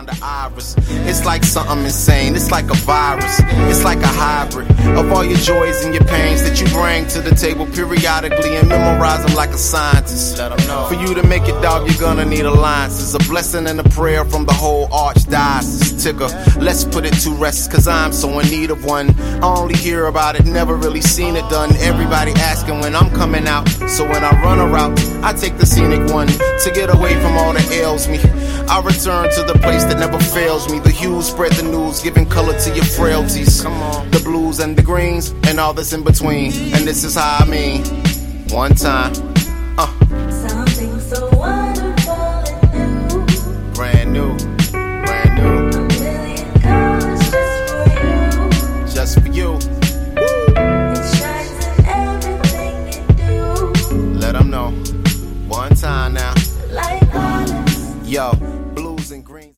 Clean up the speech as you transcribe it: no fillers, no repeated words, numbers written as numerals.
around the iris. It's like something insane, it's like a virus. It's like a hybrid of all your joys and your pains that you bring to the table periodically and memorize them like a scientist. Let them know. For you to make it, dog, you're gonna need alliances. A blessing and a prayer from the whole archdiocese. Ticker, let's put it to rest, cause I'm so in need of one. I only hear about it, never really seen it done. Everybody asking when I'm coming out, so when I run a route, I take the scenic one to get away from all that ails me. I return to the place that never fails me. The hues spread the news, giving color to your frailties. Come on. The blues and the greens and all that's in between. And this is how I mean. One time. Something so wonderful and new. Brand new.